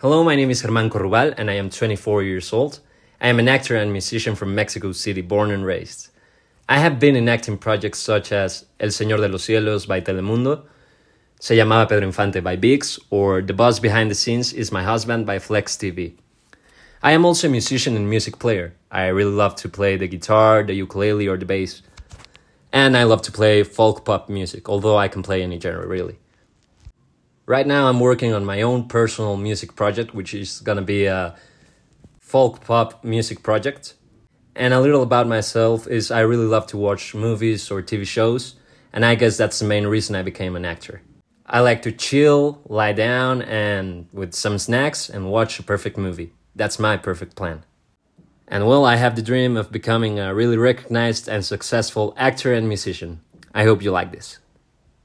Hello, my name is Germán Corrubal and I am 24 years old. I am an actor and musician from Mexico City, born and raised. I have been in acting projects such as El Señor de los Cielos by Telemundo, Se llamaba Pedro Infante by VIX, or The Boss Behind the Scenes is My Husband by Flex TV. I am also a musician and music player. I really love to play the guitar, the ukulele, or the bass. And I love to play folk pop music, although I can play any genre, really. Right now I'm working on my own personal music project, which is gonna be a folk pop music project. And a little about myself is I really love to watch movies or TV shows, and I guess that's the main reason I became an actor. I like to chill, lie down, and with some snacks and watch a perfect movie. That's my perfect plan. And well, I have the dream of becoming a really recognized and successful actor and musician. I hope you like this.